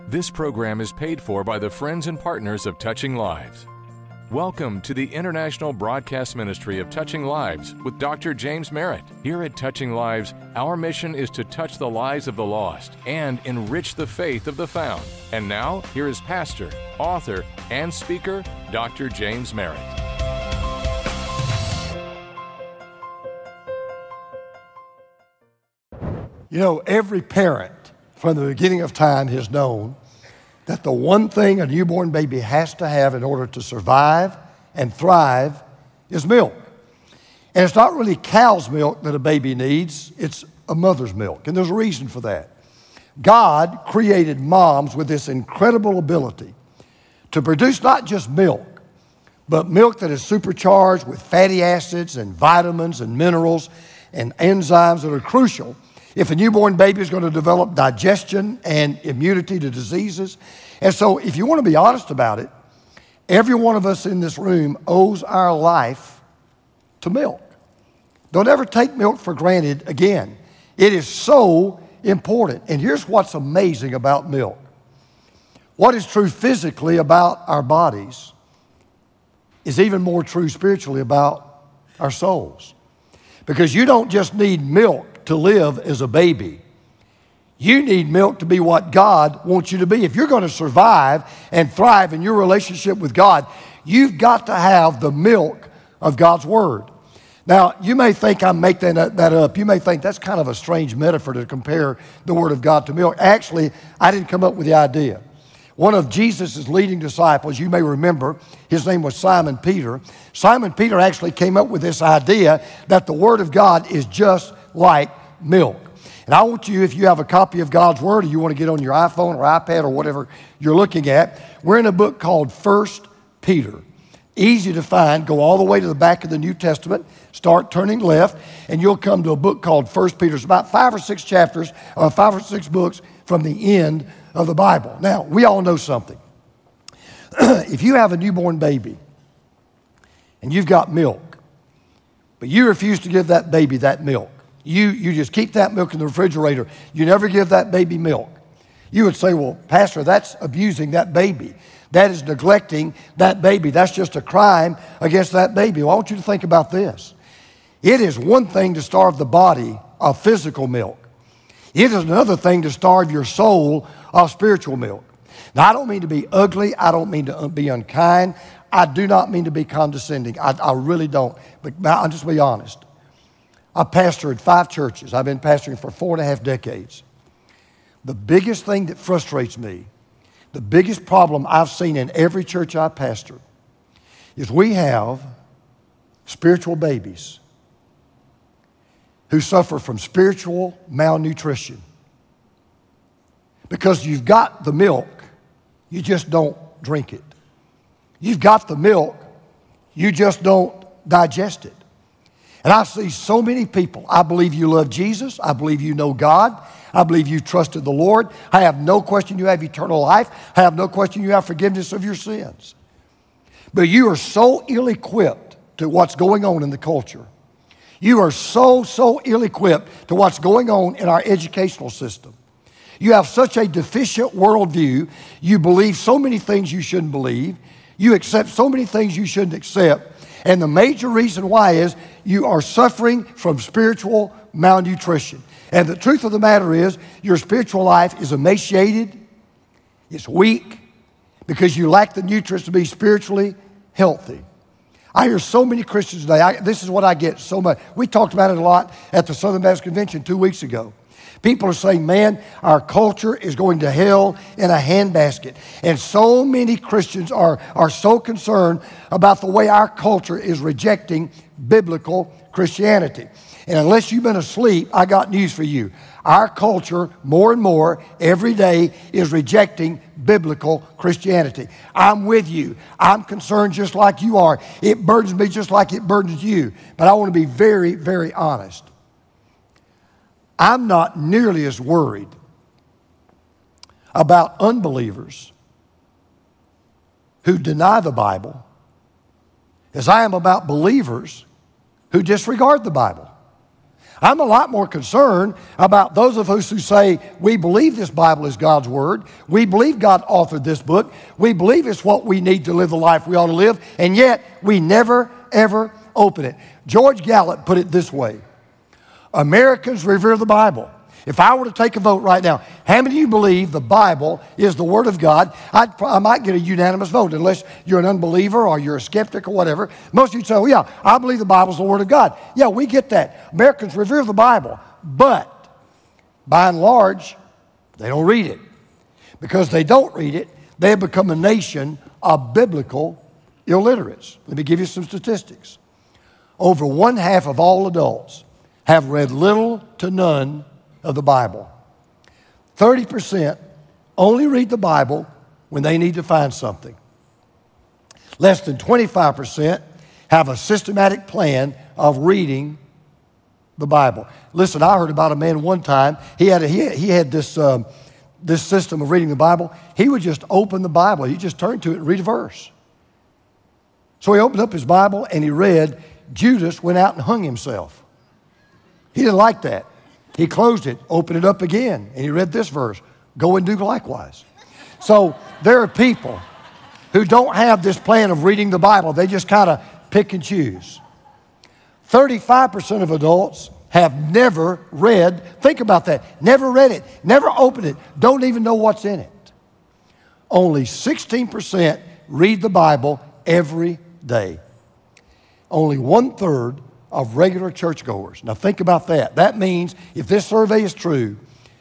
This program is paid for by the friends and partners of Touching Lives. Welcome to the International Broadcast Ministry of Touching Lives with Dr. James Merritt. Here at Touching Lives, our mission is to touch the lives of the lost and enrich the faith of the found. And now, here is pastor, author, and speaker, Dr. James Merritt. You know, every parent from the beginning of time has known that the one thing a newborn baby has to have in order to survive and thrive is milk. And it's not really cow's milk that a baby needs, it's a mother's milk. And there's a reason for that. God created moms with this incredible ability to produce not just milk, but milk that is supercharged with fatty acids and vitamins and minerals and enzymes that are crucial if a newborn baby is going to develop digestion and immunity to diseases. And so if you want to be honest about it, every one of us in this room owes our life to milk. Don't ever take milk for granted again. It is so important. And here's what's amazing about milk. What is true physically about our bodies is even more true spiritually about our souls. Because you don't just need milk to live as a baby. You need milk to be what God wants you to be. If you're going to survive and thrive in your relationship with God, you've got to have the milk of God's Word. Now, you may think I'm making that up. You may think that's kind of a strange metaphor to compare the Word of God to milk. Actually, I didn't come up with the idea. One of Jesus' leading disciples, you may remember, his name was Simon Peter. Simon Peter actually came up with this idea that the Word of God is just like milk. And I want you, if you have a copy of God's Word or you want to get on your iPhone or iPad or whatever you're looking at, we're in a book called 1 Peter. Easy to find. Go all the way to the back of the New Testament, start turning left, and you'll come to a book called 1 Peter. It's about 5 or 6 chapters, 5 or 6 books from the end of the Bible. Now, we all know something. If you have a newborn baby and you've got milk, but you refuse to give that baby that milk, you just keep that milk in the refrigerator. You never give that baby milk. You would say, well, Pastor, that's abusing that baby. That is neglecting that baby. That's just a crime against that baby. Well, I want you to think about this. It is one thing to starve the body of physical milk. It is another thing to starve your soul of spiritual milk. Now, I don't mean to be ugly. I don't mean to be unkind. I do not mean to be condescending. I really don't. But I'll just be honest. I pastored 5 churches. I've been pastoring for 4.5 decades. The biggest thing that frustrates me, the biggest problem I've seen in every church I pastor, is we have spiritual babies who suffer from spiritual malnutrition. Because you've got the milk, you just don't drink it. You've got the milk, you just don't digest it. And I see so many people. I believe you love Jesus. I believe you know God. I believe you trusted the Lord. I have no question you have eternal life. I have no question you have forgiveness of your sins. But you are so ill-equipped to what's going on in the culture. You are so ill-equipped to what's going on in our educational system. You have such a deficient worldview. You believe so many things you shouldn't believe. You accept so many things you shouldn't accept. And the major reason why is you are suffering from spiritual malnutrition. And the truth of the matter is your spiritual life is emaciated, it's weak, because you lack the nutrients to be spiritually healthy. I hear so many Christians today, this is what I get so much. We talked about it a lot at the Southern Baptist Convention 2 weeks ago. People are saying, man, our culture is going to hell in a handbasket. And so many Christians are so concerned about the way our culture is rejecting biblical Christianity. And unless you've been asleep, I got news for you. Our culture, more and more, every day, is rejecting biblical Christianity. I'm with you. I'm concerned just like you are. It burdens me just like it burdens you. But I want to be very, very honest. I'm not nearly as worried about unbelievers who deny the Bible as I am about believers who disregard the Bible. I'm a lot more concerned about those of us who say we believe this Bible is God's Word. We believe God authored this book. We believe it's what we need to live the life we ought to live, and yet we never, ever open it. George Gallup put it this way: Americans revere the Bible. If I were to take a vote right now, how many of you believe the Bible is the Word of God? I might get a unanimous vote, unless you're an unbeliever or you're a skeptic or whatever. Most of you say, oh yeah, I believe the Bible's the Word of God. Yeah, we get that. Americans revere the Bible, but by and large, they don't read it. Because they don't read it, they have become a nation of biblical illiterates. Let me give you some statistics. Over 1/2 of all adults have read little to none of the Bible. 30% only read the Bible when they need to find something. Less than 25% have a systematic plan of reading the Bible. Listen, I heard about a man one time. He had this system of reading the Bible. He would just open the Bible. He'd just turn to it and read a verse. So he opened up his Bible and he read, Judas went out and hung himself. He didn't like that. He closed it, opened it up again, and he read this verse, go and do likewise. So there are people who don't have this plan of reading the Bible. They just kind of pick and choose. 35% of adults have never read, think about that, never read it, never opened it, don't even know what's in it. Only 16% read the Bible every day. Only 1/3 of regular churchgoers. Now think about that. That means if this survey is true,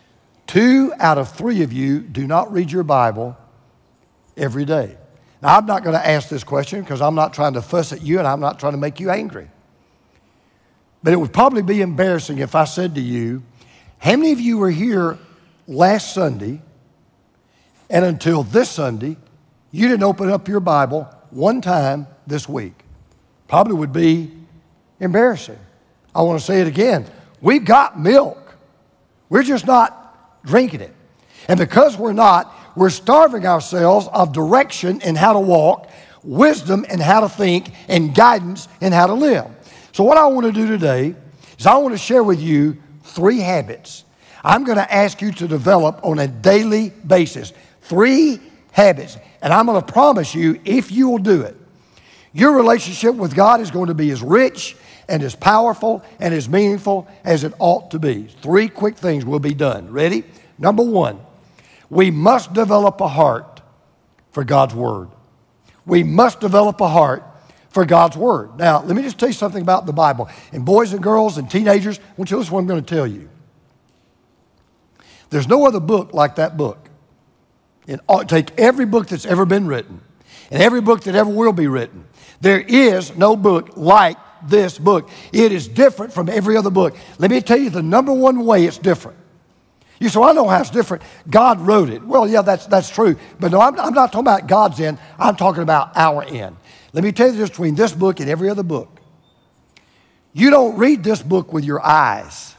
2 out of 3 of you do not read your Bible every day. Now I'm not going to ask this question because I'm not trying to fuss at you and I'm not trying to make you angry. But it would probably be embarrassing if I said to you, how many of you were here last Sunday and until this Sunday, you didn't open up your Bible one time this week? Probably would be embarrassing. I want to say it again. We've got milk. We're just not drinking it. And because we're not, we're starving ourselves of direction in how to walk, wisdom in how to think, and guidance in how to live. So what I want to do today is I want to share with you 3 habits I'm going to ask you to develop on a daily basis. 3 habits. And I'm going to promise you, if you will do it, your relationship with God is going to be as rich and as powerful and as meaningful as it ought to be. 3 quick things will be done. Ready? Number 1, we must develop a heart for God's Word. We must develop a heart for God's Word. Now, let me just tell you something about the Bible. And boys and girls and teenagers, I want you to listen to what I'm going to tell you. There's no other book like that book. Take every book that's ever been written and every book that ever will be written. There is no book like this book. It is different from every other book. Let me tell you the number 1 way it's different. You say, well, I know how it's different. God wrote it. Well, yeah, that's true. But no, I'm not talking about God's end. I'm talking about our end. Let me tell you the difference between this book and every other book. You don't read this book with your eyes.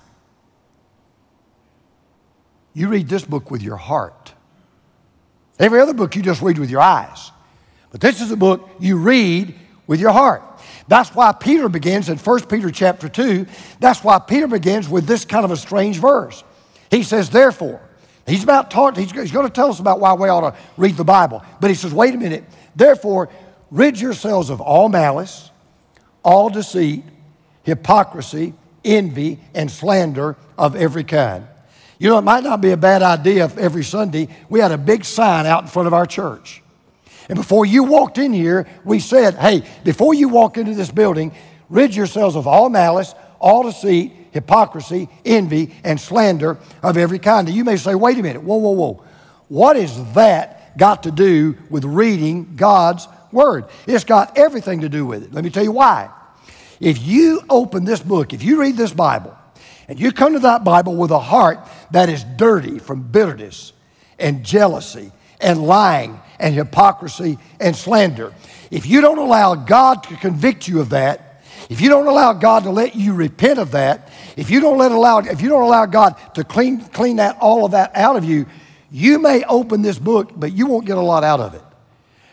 You read this book with your heart. Every other book you just read with your eyes. But this is a book you read with your heart. That's why Peter begins in 1 Peter chapter 2. That's why Peter begins with this kind of a strange verse. He says, therefore, he's going to tell us about why we ought to read the Bible. But he says, wait a minute. Therefore, rid yourselves of all malice, all deceit, hypocrisy, envy, and slander of every kind. You know, it might not be a bad idea if every Sunday we had a big sign out in front of our church. And before you walked in here, we said, hey, before you walk into this building, rid yourselves of all malice, all deceit, hypocrisy, envy, and slander of every kind. Now you may say, wait a minute, whoa. What has that got to do with reading God's Word? It's got everything to do with it. Let me tell you why. If you open this book, if you read this Bible, and you come to that Bible with a heart that is dirty from bitterness and jealousy and lying and hypocrisy and slander, if you don't allow God to convict you of that, if you don't allow God to let you repent of that, if you don't allow God to clean all of that out of you, you may open this book, but you won't get a lot out of it.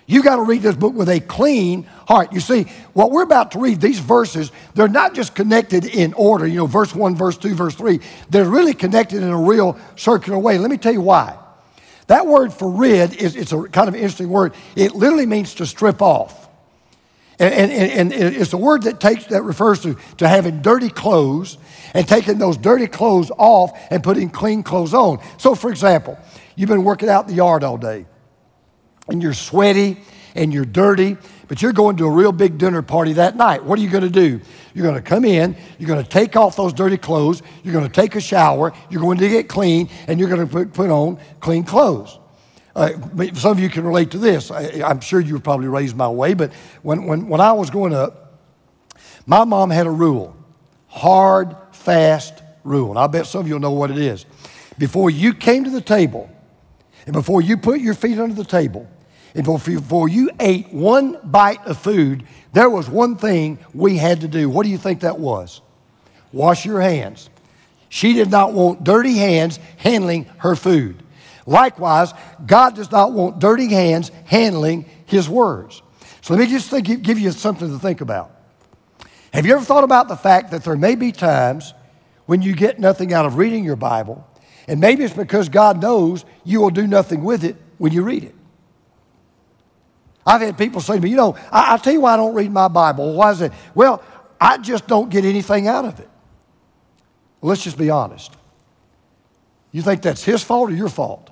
You got to read this book with a clean heart. You see, what we're about to read, these verses, they're not just connected in order, verse 1, verse 2, verse 3. They're really connected in a real circular way. Let me tell you why. That word for rid it's a kind of interesting word. It literally means to strip off. And it's a word that refers to having dirty clothes and taking those dirty clothes off and putting clean clothes on. So, for example, you've been working out in the yard all day, and you're sweaty and you're dirty, but you're going to a real big dinner party that night. What are you going to do? You're going to come in, you're going to take off those dirty clothes, you're going to take a shower, you're going to get clean, and you're going to put on clean clothes. Some of you can relate to this. I'm sure you were probably raised my way, but when I was growing up, my mom had a rule, hard, fast rule, and I bet some of you will know what it is. Before you came to the table, and before you put your feet under the table, and before you ate one bite of food, there was one thing we had to do. What do you think that was? Wash your hands. She did not want dirty hands handling her food. Likewise, God does not want dirty hands handling His words. So let me just give you something to think about. Have you ever thought about the fact that there may be times when you get nothing out of reading your Bible, and maybe it's because God knows you will do nothing with it when you read it? I've had people say to me, I'll tell you why I don't read my Bible. Why is it? Well, I just don't get anything out of it. Well, let's just be honest. You think that's His fault or your fault?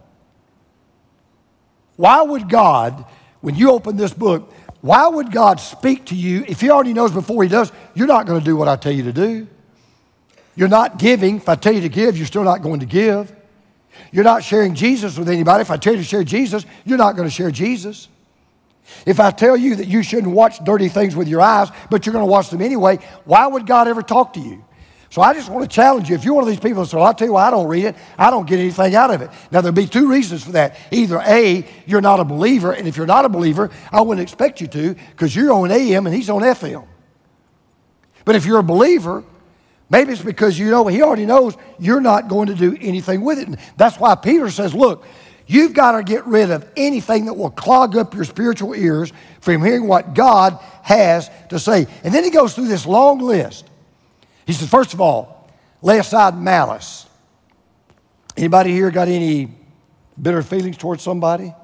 Why would God, when you open this book, why would God speak to you if He already knows before He does, you're not going to do what I tell you to do? You're not giving. If I tell you to give, you're still not going to give. You're not sharing Jesus with anybody. If I tell you to share Jesus, you're not going to share Jesus. If I tell you that you shouldn't watch dirty things with your eyes, but you're going to watch them anyway, why would God ever talk to you? So I just want to challenge you. If you're one of these people that say, well, I'll tell you why I don't read it, I don't get anything out of it. Now, there'll be two reasons for that. Either A, you're not a believer, and if you're not a believer, I wouldn't expect you to, because you're on AM and he's on FM. But if you're a believer, maybe it's because he already knows you're not going to do anything with it. And that's why Peter says, look, you've got to get rid of anything that will clog up your spiritual ears from hearing what God has to say. And then he goes through this long list. He says, first of all, lay aside malice. Anybody here got any bitter feelings towards somebody?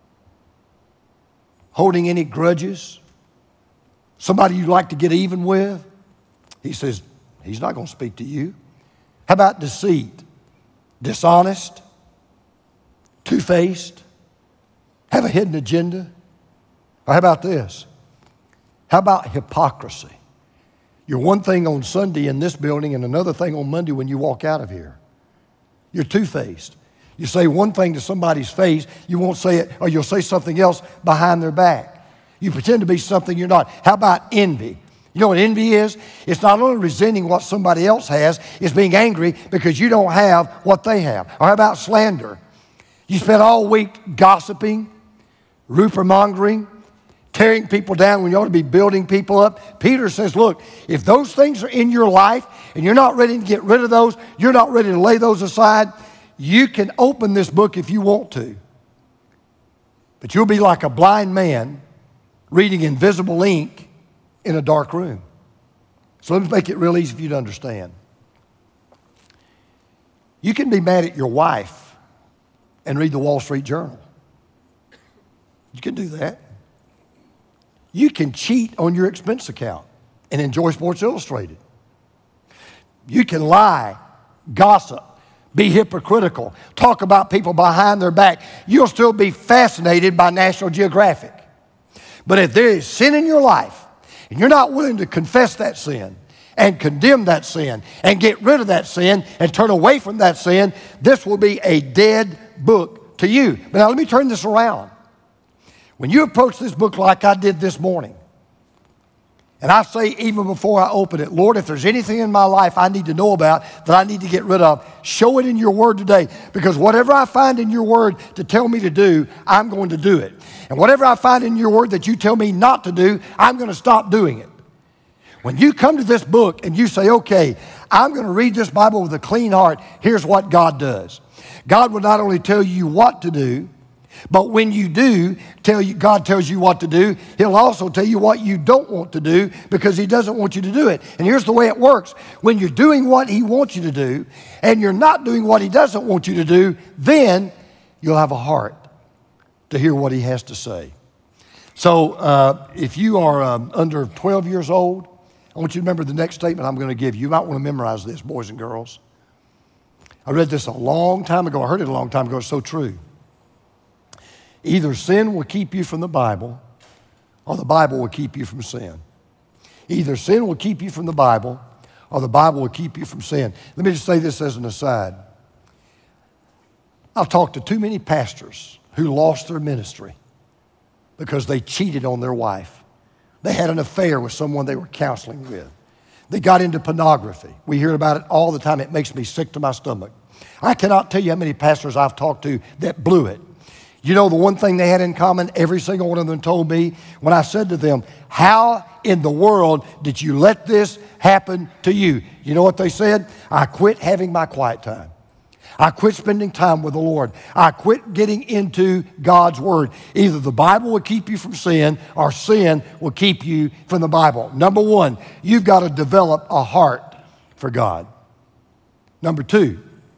Holding any grudges? Somebody you'd like to get even with? He says, he's not going to speak to you. How about deceit? Dishonest? Two-faced? Have a hidden agenda? Or how about this? How about hypocrisy? You're one thing on Sunday in this building and another thing on Monday when you walk out of here. You're two-faced. You say one thing to somebody's face, you won't say it, or you'll say something else behind their back. You pretend to be something you're not. How about envy? You know what envy is? It's not only resenting what somebody else has, it's being angry because you don't have what they have. Or how about slander? You spend all week gossiping, rumor-mongering, tearing people down when you ought to be building people up. Peter says, look, if those things are in your life and you're not ready to get rid of those, you're not ready to lay those aside, you can open this book if you want to. But you'll be like a blind man reading invisible ink in a dark room. So let me make it real easy for you to understand. You can be mad at your wife and read the Wall Street Journal. You can do that. You can cheat on your expense account and enjoy Sports Illustrated. You can lie, gossip, be hypocritical, talk about people behind their back. You'll still be fascinated by National Geographic. But if there is sin in your life and you're not willing to confess that sin and condemn that sin and get rid of that sin and turn away from that sin, this will be a dead book to you. But now let me turn this around. When you approach this book like I did this morning, and I say even before I open it, Lord, if there's anything in my life I need to know about that I need to get rid of, show it in your word today. Because whatever I find in your word to tell me to do, I'm going to do it. And whatever I find in your word that you tell me not to do, I'm going to stop doing it. When you come to this book and you say, okay, I'm going to read this Bible with a clean heart, here's what God does. God will not only tell you what to do, But when you do, God tells you what to do, He'll also tell you what you don't want to do because He doesn't want you to do it. And here's the way it works. When you're doing what He wants you to do and you're not doing what He doesn't want you to do, then you'll have a heart to hear what He has to say. So if you are under 12 years old, I want you to remember the next statement I'm going to give you. You might want to memorize this, boys and girls. I read this a long time ago. I heard it a long time ago. It's so true. Either sin will keep you from the Bible or the Bible will keep you from sin. Either sin will keep you from the Bible or the Bible will keep you from sin. Let me just say this as an aside. I've talked to too many pastors who lost their ministry because they cheated on their wife. They had an affair with someone they were counseling with. They got into pornography. We hear about it all the time. It makes me sick to my stomach. I cannot tell you how many pastors I've talked to that blew it. You know the one thing they had in common, every single one of them told me, when I said to them, how in the world did you let this happen to you? You know what they said? I quit having my quiet time. I quit spending time with the Lord. I quit getting into God's Word. Either the Bible will keep you from sin or sin will keep you from the Bible. Number one, you've got to develop a heart for God. Number two,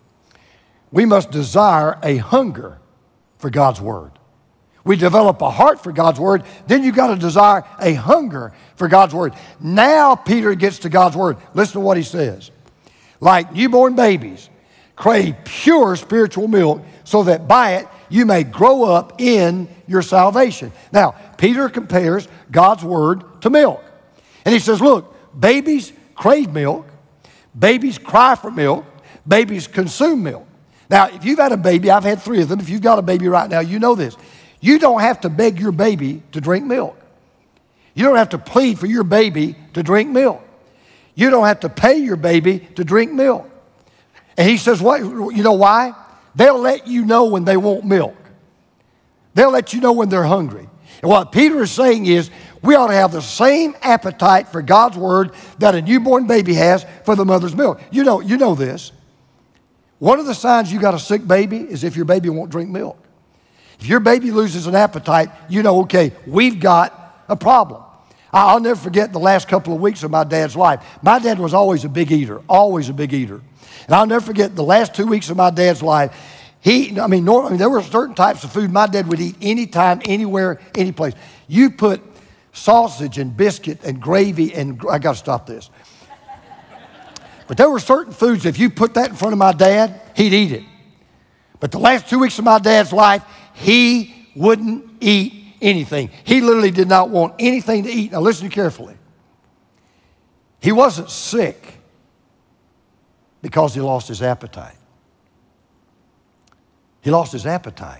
we must desire a hunger for God's Word. We develop a heart for God's Word, then you've got to desire a hunger for God's Word. Now Peter gets to God's Word. Listen to what he says. Like newborn babies, crave pure spiritual milk so that by it you may grow up in your salvation. Now, Peter compares God's Word to milk. And he says, look, babies crave milk, babies cry for milk, babies consume milk. Now, if you've had a baby, I've had 3 of them. If you've got a baby right now, you know this. You don't have to beg your baby to drink milk. You don't have to plead for your baby to drink milk. You don't have to pay your baby to drink milk. And he says, what? You know why? They'll let you know when they want milk. They'll let you know when they're hungry. And what Peter is saying is, we ought to have the same appetite for God's Word that a newborn baby has for the mother's milk. You know this. One of the signs you got a sick baby is if your baby won't drink milk. If your baby loses an appetite, you know, okay, we've got a problem. I'll never forget the last couple of weeks of my dad's life. My dad was always a big eater, always a big eater. And I'll never forget the last 2 weeks of my dad's life. Normally there were certain types of food my dad would eat anytime, anywhere, any place. You put sausage and biscuit and gravy and, I got to stop this. But there were certain foods, if you put that in front of my dad, he'd eat it. But the last 2 weeks of my dad's life, he wouldn't eat anything. He literally did not want anything to eat. Now listen carefully. He wasn't sick because he lost his appetite. He lost his appetite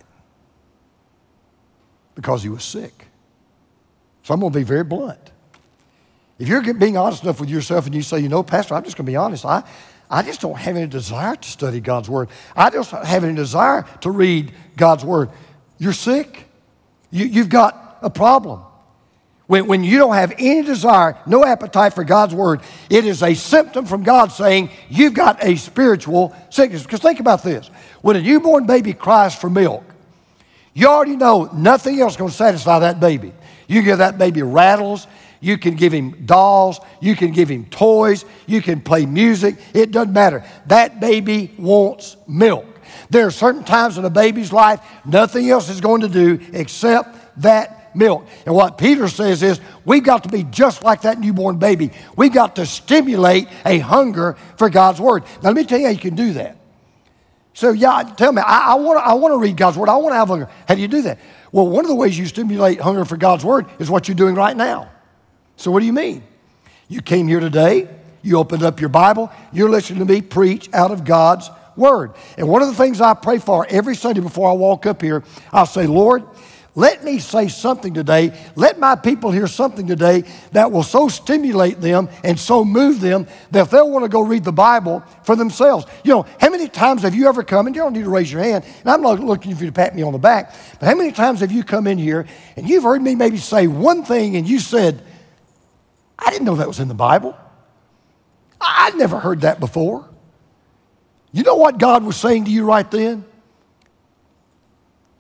because he was sick. So I'm going to be very blunt. If you're being honest enough with yourself and you say, you know, Pastor, I'm just going to be honest. I just don't have any desire to study God's Word. I just don't have any desire to read God's Word. You're sick. You've got a problem. When you don't have any desire, no appetite for God's Word, it is a symptom from God saying you've got a spiritual sickness. Because think about this. When a newborn baby cries for milk, you already know nothing else is going to satisfy that baby. You give that baby rattles. You can give him dolls. You can give him toys. You can play music. It doesn't matter. That baby wants milk. There are certain times in a baby's life, nothing else is going to do except that milk. And what Peter says is, we've got to be just like that newborn baby. We've got to stimulate a hunger for God's Word. Now, let me tell you how you can do that. So, yeah, tell me, I want to read God's Word. I want to have hunger. How do you do that? Well, one of the ways you stimulate hunger for God's Word is what you're doing right now. So what do you mean? You came here today, you opened up your Bible, you're listening to me preach out of God's Word. And one of the things I pray for every Sunday before I walk up here, I'll say, Lord, let me say something today. Let my people hear something today that will so stimulate them and so move them that they'll want to go read the Bible for themselves. You know, how many times have you ever come, and you don't need to raise your hand, and I'm not looking for you to pat me on the back, but how many times have you come in here and you've heard me maybe say one thing and you said, I didn't know that was in the Bible. I'd never heard that before. You know what God was saying to you right then?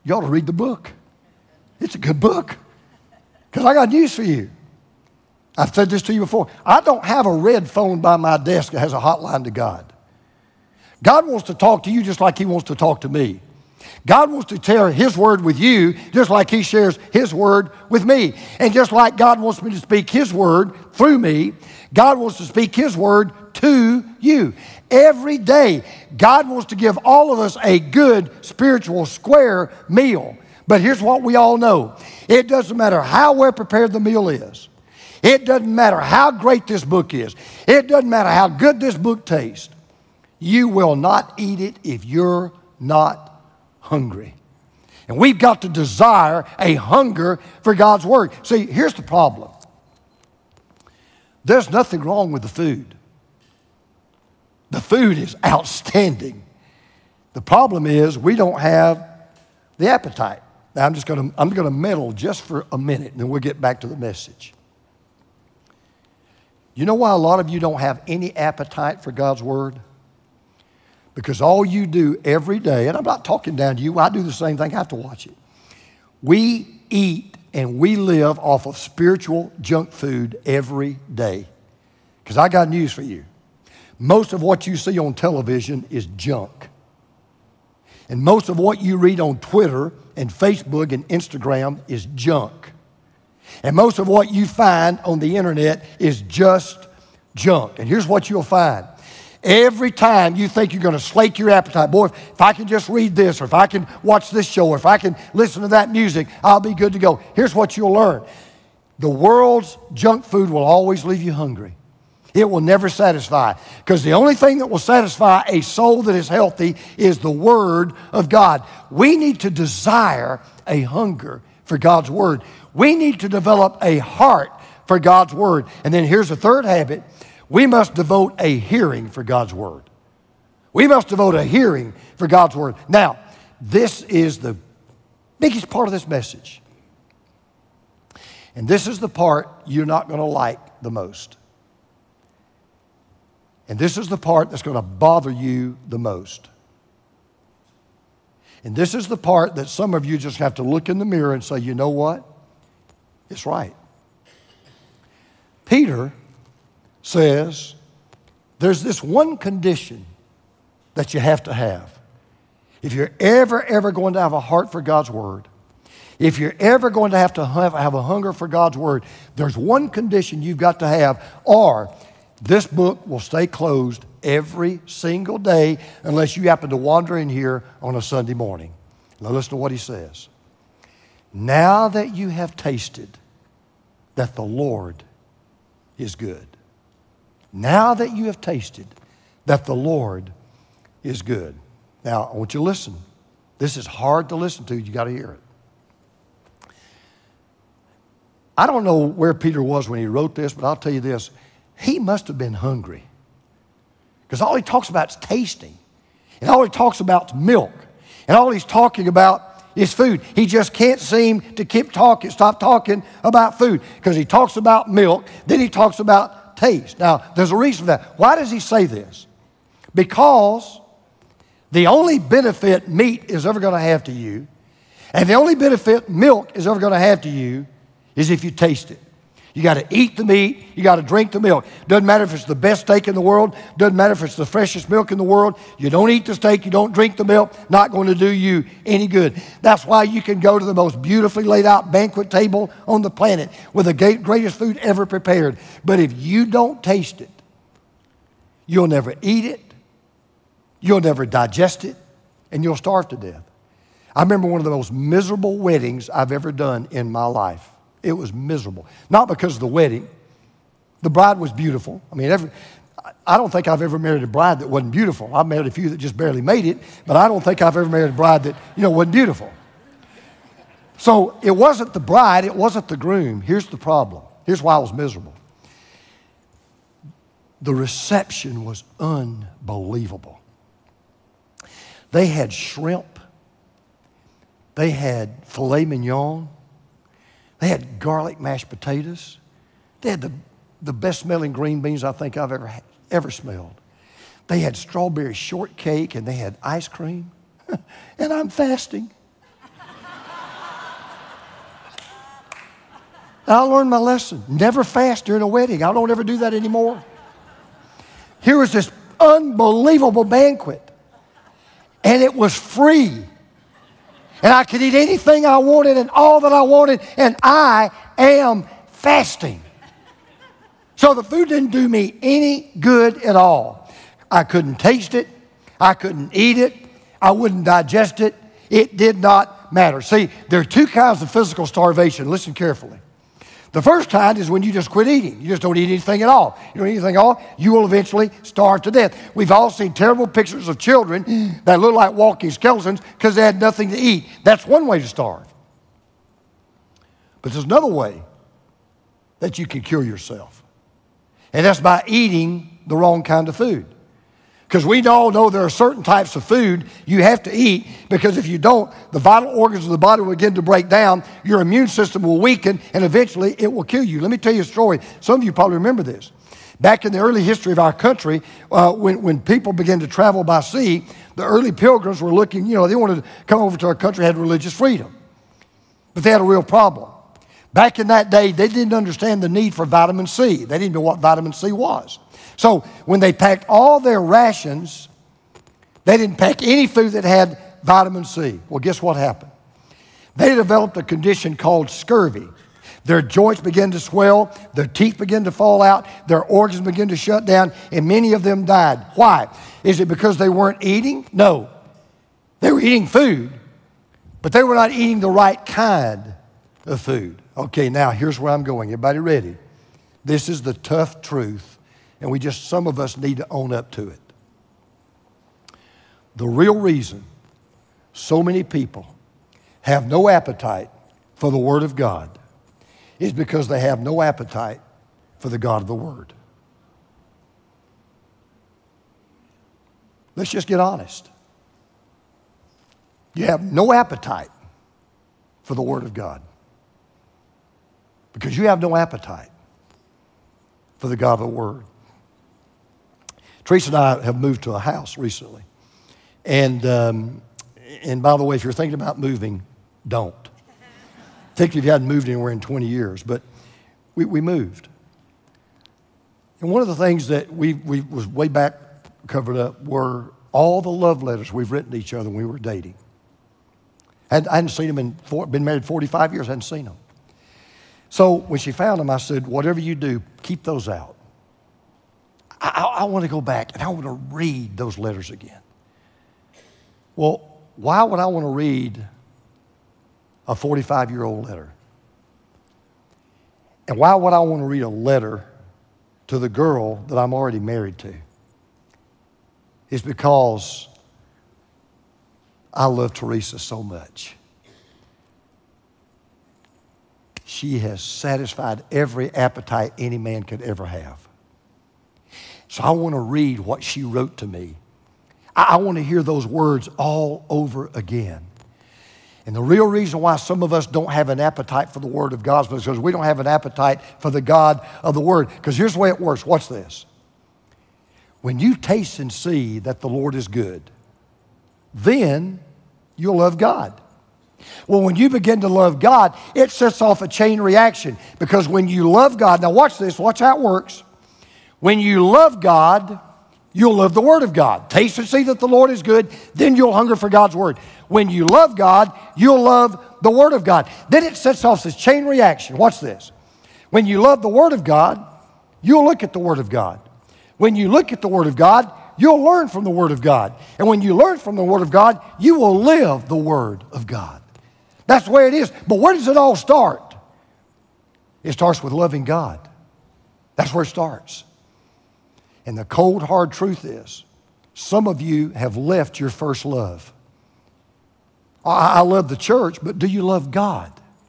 you ought to read the book. It's a good book. Because I got news for you. I've said this to you before. I don't have a red phone by my desk that has a hotline to God. God wants to talk to you just like He wants to talk to me. God wants to share His word with you just like He shares His word with me. And just like God wants me to speak His word through me, God wants to speak His word to you. Every day, God wants to give all of us a good spiritual square meal. But here's what we all know. It doesn't matter how well prepared the meal is. It doesn't matter how great this book is. It doesn't matter how good this book tastes. You will not eat it if you're not hungry. And we've got to desire a hunger for God's word. See, here's the problem. There's nothing wrong with the food. The food is outstanding. The problem is we don't have the appetite. Now, I'm going to meddle just for a minute, and then we'll get back to the message. You know why a lot of you don't have any appetite for God's word? Because all you do every day, and I'm not talking down to you, I do the same thing, I have to watch it. We eat and we live off of spiritual junk food every day. Because I got news for you. Most of what you see on television is junk. And most of what you read on Twitter and Facebook and Instagram is junk. And most of what you find on the internet is just junk. And here's what you'll find. Every time you think you're going to slake your appetite, boy, if I can just read this, or if I can watch this show, or if I can listen to that music, I'll be good to go. Here's what you'll learn. The world's junk food will always leave you hungry. It will never satisfy. Because the only thing that will satisfy a soul that is healthy is the Word of God. We need to desire a hunger for God's Word. We need to develop a heart for God's Word. And then here's the third habit. We must devote a hearing for God's Word. We must devote a hearing for God's Word. Now, this is the biggest part of this message. And this is the part you're not going to like the most. And this is the part that's going to bother you the most. And this is the part that some of you just have to look in the mirror and say, you know what? It's right. Peter says there's this one condition that you have to have. If you're ever going to have a heart for God's Word, if you're ever going to have a hunger for God's Word, there's one condition you've got to have, or this book will stay closed every single day unless you happen to wander in here on a Sunday morning. Now listen to what he says. Now that you have tasted that the Lord is good. Now that you have tasted that the Lord is good. Now, I want you to listen. This is hard to listen to. You got to hear it. I don't know where Peter was when he wrote this, but I'll tell you this. He must have been hungry. Because all he talks about is tasting. And all he talks about is milk. And all he's talking about is food. He just can't seem to stop talking about food. Because he talks about milk, then he talks about taste. Now, there's a reason for that. Why does he say this? Because the only benefit meat is ever going to have to you, and the only benefit milk is ever going to have to you, is if you taste it. You got to eat the meat. You got to drink the milk. Doesn't matter if it's the best steak in the world. Doesn't matter if it's the freshest milk in the world. You don't eat the steak. You don't drink the milk. Not going to do you any good. That's why you can go to the most beautifully laid out banquet table on the planet with the greatest food ever prepared. But if you don't taste it, you'll never eat it. You'll never digest it. And you'll starve to death. I remember one of the most miserable weddings I've ever done in my life. It was miserable. Not because of the wedding. The bride was beautiful. I mean, I don't think I've ever married a bride that wasn't beautiful. I've married a few that just barely made it, but I don't think I've ever married a bride that, wasn't beautiful. So it wasn't the bride, it wasn't the groom. Here's the problem. Here's why I was miserable. The reception was unbelievable. They had shrimp. They had filet mignon. They had garlic mashed potatoes. They had the best smelling green beans I think I've ever smelled. They had strawberry shortcake and they had ice cream. And I'm fasting. And I learned my lesson. Never fast during a wedding. I don't ever do that anymore. Here was this unbelievable banquet. And it was free. And I could eat anything I wanted and all that I wanted. And I am fasting. So the food didn't do me any good at all. I couldn't taste it. I couldn't eat it. I wouldn't digest it. It did not matter. See, there are two kinds of physical starvation. Listen carefully. The first kind is when you just quit eating. You just don't eat anything at all. You don't eat anything at all, you will eventually starve to death. We've all seen terrible pictures of children that look like walking skeletons because they had nothing to eat. That's one way to starve. But there's another way that you can cure yourself. And that's by eating the wrong kind of food. Because we all know there are certain types of food you have to eat, because if you don't, the vital organs of the body will begin to break down, your immune system will weaken, and eventually it will kill you. Let me tell you a story. Some of you probably remember this. Back in the early history of our country, when people began to travel by sea, the early pilgrims were looking, they wanted to come over to our country, had religious freedom. But they had a real problem. Back in that day, they didn't understand the need for vitamin C. They didn't know what vitamin C was. So when they packed all their rations, they didn't pack any food that had vitamin C. Well, guess what happened? They developed a condition called scurvy. Their joints began to swell, their teeth began to fall out, their organs began to shut down, and many of them died. Why? Is it because they weren't eating? No. They were eating food, but they were not eating the right kind of food. Okay, now here's where I'm going. Everybody ready? This is the tough truth. And some of us need to own up to it. The real reason so many people have no appetite for the Word of God is because they have no appetite for the God of the Word. Let's just get honest. You have no appetite for the Word of God because you have no appetite for the God of the Word. Teresa and I have moved to a house recently. And by the way, if you're thinking about moving, don't. Particularly if you hadn't moved anywhere in 20 years. But we moved. And one of the things that we was way back covered up were all the love letters we've written to each other when we were dating. I hadn't seen them been married 45 years, I hadn't seen them. So when she found them, I said, whatever you do, keep those out. I want to go back and I want to read those letters again. Well, why would I want to read a 45-year-old letter? And why would I want to read a letter to the girl that I'm already married to? It's because I love Teresa so much. She has satisfied every appetite any man could ever have. So I want to read what she wrote to me. I want to hear those words all over again. And the real reason why some of us don't have an appetite for the Word of God is because we don't have an appetite for the God of the Word. Because here's the way it works. Watch this. When you taste and see that the Lord is good, then you'll love God. Well, when you begin to love God, it sets off a chain reaction. Because when you love God, now watch this, watch how it works. When you love God, you'll love the Word of God. Taste and see that the Lord is good, then you'll hunger for God's Word. When you love God, you'll love the Word of God. Then it sets off this chain reaction. Watch this. When you love the Word of God, you'll look at the Word of God. When you look at the Word of God, you'll learn from the Word of God. And when you learn from the Word of God, you will live the Word of God. That's the way it is. But where does it all start? It starts with loving God. That's where it starts. And the cold, hard truth is, some of you have left your first love. I love the church, but do you love God?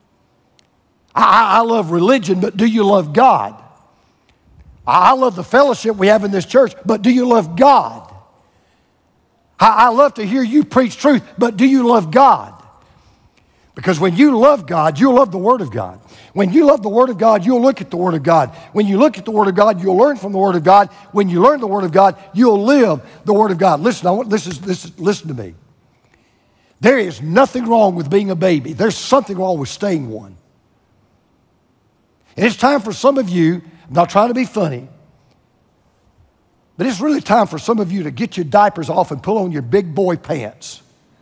I love religion, but do you love God? I love the fellowship we have in this church, but do you love God? I love to hear you preach truth, but do you love God? Because when you love God, you'll love the Word of God. When you love the Word of God, you'll look at the Word of God. When you look at the Word of God, you'll learn from the Word of God. When you learn the Word of God, you'll live the Word of God. Listen, listen to me. There is nothing wrong with being a baby. There's something wrong with staying one. And it's time for some of you, I'm not trying to be funny, but it's really time for some of you to get your diapers off and pull on your big boy pants.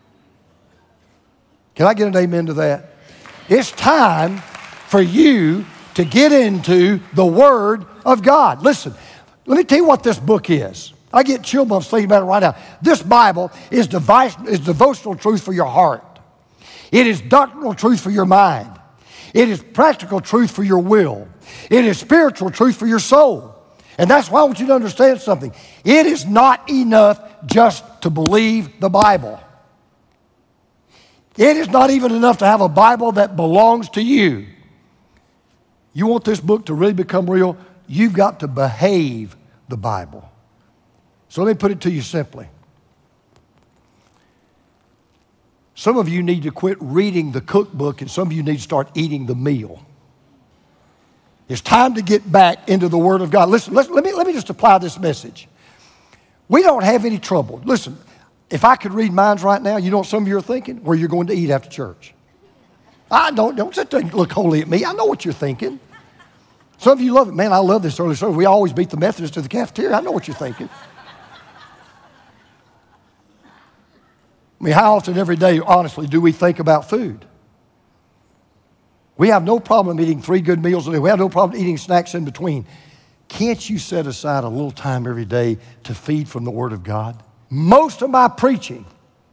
Can I get an amen to that? It's time for you to get into the Word of God. Listen, let me tell you what this book is. I get chill bumps thinking about it right now. This Bible is devotional truth for your heart. It is doctrinal truth for your mind. It is practical truth for your will. It is spiritual truth for your soul. And that's why I want you to understand something. It is not enough just to believe the Bible. It is not even enough to have a Bible that belongs to you. You want this book to really become real, you've got to behave the Bible. So let me put it to you simply. Some of you need to quit reading the cookbook, and some of you need to start eating the meal. It's time to get back into the Word of God. Listen, let me just apply this message. We don't have any trouble. Listen, if I could read minds right now, you know what some of you are thinking? Where you're going to eat after church. Don't sit there and look holy at me. I know what you're thinking. Some of you love it. Man, I love this early service. We always beat the Methodists to the cafeteria. I know what you're thinking. I mean, how often every day, honestly, do we think about food? We have no problem eating 3 good meals a day. We have no problem eating snacks in between. Can't you set aside a little time every day to feed from the Word of God? Most of my preaching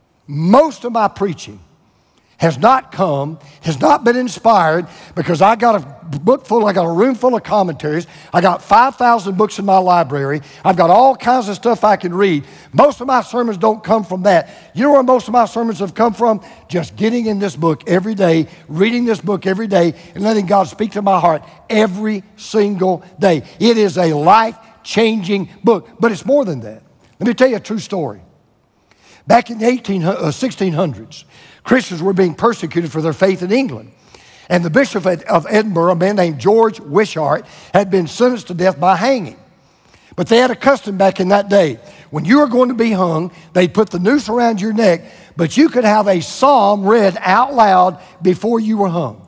has not been inspired because I got a room full of commentaries. I got 5,000 books in my library. I've got all kinds of stuff I can read. Most of my sermons don't come from that. You know where most of my sermons have come from? Just getting in this book every day, reading this book every day, and letting God speak to my heart every single day. It is a life-changing book, but it's more than that. Let me tell you a true story. Back in the 1600s, Christians were being persecuted for their faith in England. And the Bishop of Edinburgh, a man named George Wishart, had been sentenced to death by hanging. But they had a custom back in that day. When you were going to be hung, they'd put the noose around your neck, but you could have a psalm read out loud before you were hung.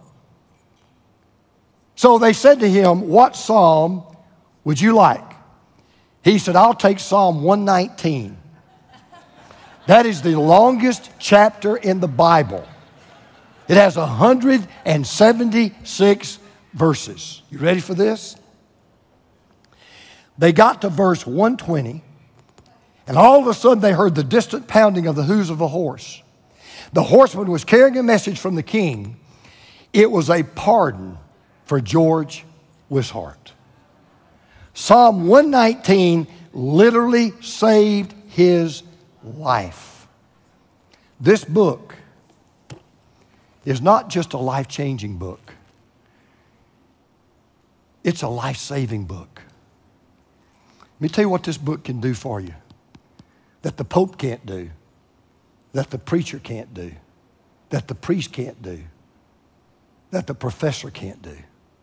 So they said to him, "What psalm would you like?" He said, "I'll take Psalm 119. That is the longest chapter in the Bible. It has 176 verses. You ready for this? They got to verse 120, and all of a sudden they heard the distant pounding of the hooves of a horse. The horseman was carrying a message from the king. It was a pardon for George Wishart. Psalm 119 literally saved his life. This book is not just a life-changing book. It's a life-saving book. Let me tell you what this book can do for you that the Pope can't do, that the preacher can't do, that the priest can't do, that the professor can't do.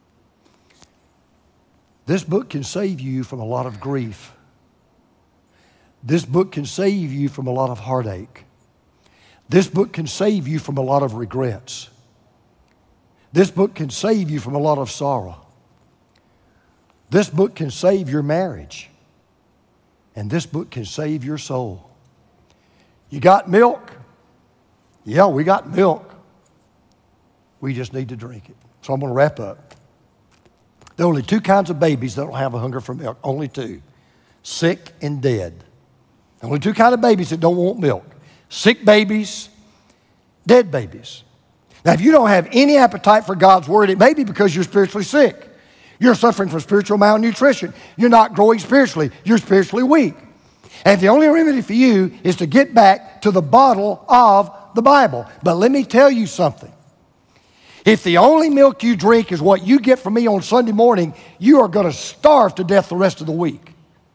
This book can save you from a lot of grief. This book can save you from a lot of heartache. This book can save you from a lot of regrets. This book can save you from a lot of sorrow. This book can save your marriage. And this book can save your soul. You got milk? Yeah, we got milk. We just need to drink it. So I'm going to wrap up. There are only 2 kinds of babies that don't have a hunger for milk. Only 2. Sick and dead. Only 2 kinds of babies that don't want milk. Sick babies, dead babies. Now, if you don't have any appetite for God's Word, it may be because you're spiritually sick. You're suffering from spiritual malnutrition. You're not growing spiritually. You're spiritually weak. And the only remedy for you is to get back to the bottle of the Bible. But let me tell you something. If the only milk you drink is what you get from me on Sunday morning, you are going to starve to death the rest of the week.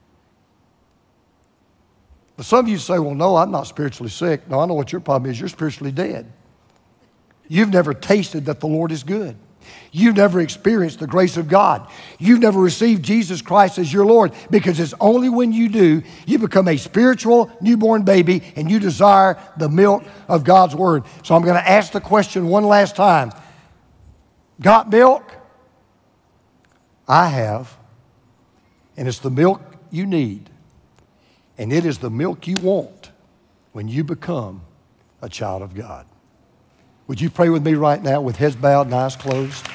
But some of you say, well, no, I'm not spiritually sick. No, I know what your problem is. You're spiritually dead. You've never tasted that the Lord is good. You've never experienced the grace of God. You've never received Jesus Christ as your Lord, because it's only when you do, you become a spiritual newborn baby and you desire the milk of God's Word. So I'm going to ask the question one last time. Got milk? I have, and it's the milk you need, and it is the milk you want when you become a child of God. Would you pray with me right now with heads bowed and eyes closed?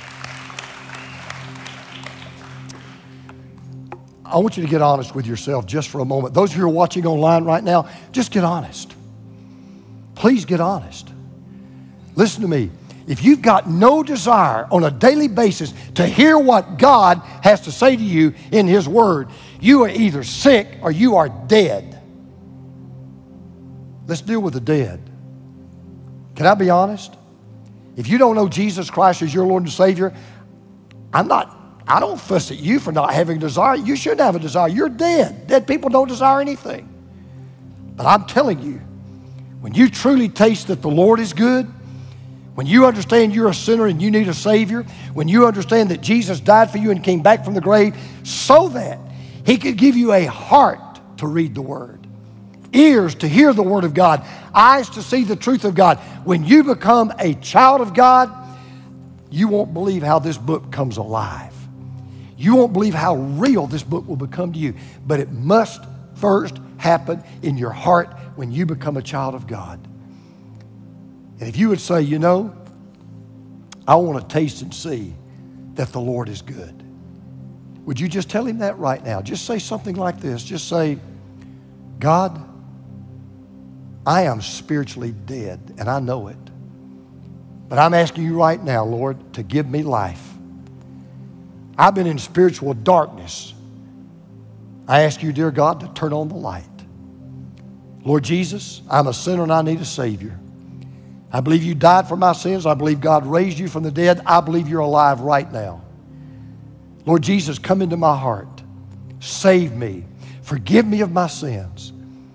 I want you to get honest with yourself just for a moment. Those of you who are watching online right now, just get honest. Please get honest. Listen to me. If you've got no desire on a daily basis to hear what God has to say to you in His Word, you are either sick or you are dead. Let's deal with the dead. Can I be honest? If you don't know Jesus Christ as your Lord and Savior, I don't fuss at you for not having a desire. You shouldn't have a desire. You're dead. Dead people don't desire anything. But I'm telling you, when you truly taste that the Lord is good, when you understand you're a sinner and you need a Savior, when you understand that Jesus died for you and came back from the grave so that He could give you a heart to read the Word, ears to hear the Word of God, eyes to see the truth of God. When you become a child of God, you won't believe how this book comes alive. You won't believe how real this book will become to you. But it must first happen in your heart when you become a child of God. And if you would say, you know, I want to taste and see that the Lord is good, would you just tell Him that right now? Just say something like this. Just say, God, I am spiritually dead, and I know it. But I'm asking you right now, Lord, to give me life. I've been in spiritual darkness. I ask you, dear God, to turn on the light. Lord Jesus, I'm a sinner and I need a Savior. I believe you died for my sins. I believe God raised you from the dead. I believe you're alive right now. Lord Jesus, come into my heart. Save me. Forgive me of my sins.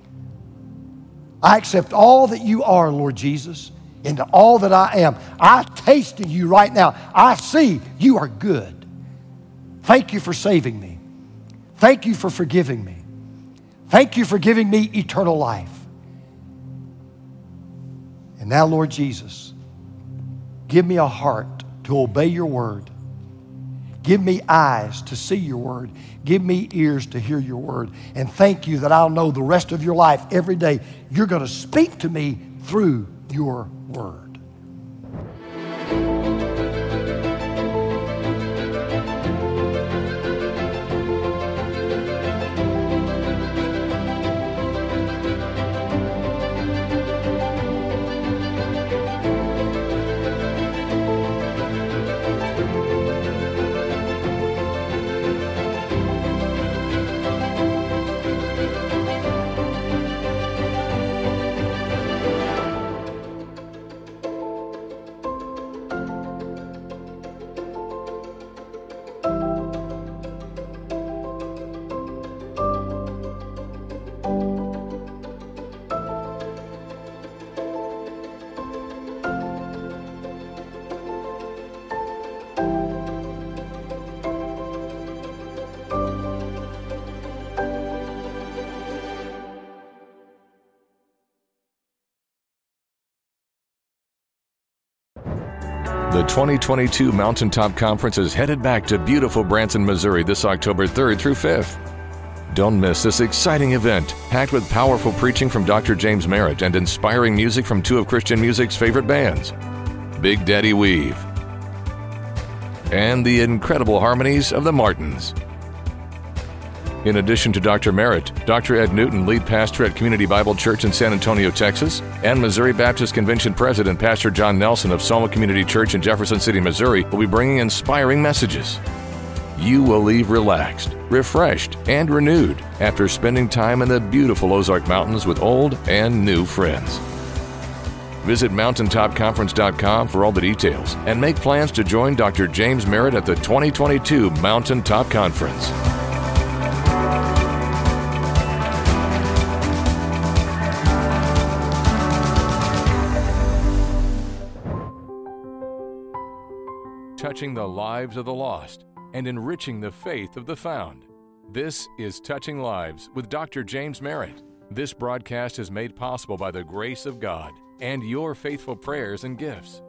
I accept all that you are, Lord Jesus, into all that I am. I taste in you right now. I see you are good. Thank you for saving me. Thank you for forgiving me. Thank you for giving me eternal life. And now, Lord Jesus, give me a heart to obey your word. Give me eyes to see your word. Give me ears to hear your word. And thank you that I'll know the rest of your life every day you're going to speak to me through your word. The 2022 Mountaintop Conference is headed back to beautiful Branson, Missouri this October 3rd through 5th. Don't miss this exciting event, packed with powerful preaching from Dr. James Merritt and inspiring music from two of Christian music's favorite bands, Big Daddy Weave and the incredible harmonies of the Martins. In addition to Dr. Merritt, Dr. Ed Newton, lead pastor at Community Bible Church in San Antonio, Texas, and Missouri Baptist Convention President Pastor John Nelson of Soma Community Church in Jefferson City, Missouri, will be bringing inspiring messages. You will leave relaxed, refreshed, and renewed after spending time in the beautiful Ozark Mountains with old and new friends. Visit MountaintopConference.com for all the details and make plans to join Dr. James Merritt at the 2022 Mountaintop Conference. Touching the lives of the lost and enriching the faith of the found. This is Touching Lives with Dr. James Merritt. This broadcast is made possible by the grace of God and your faithful prayers and gifts.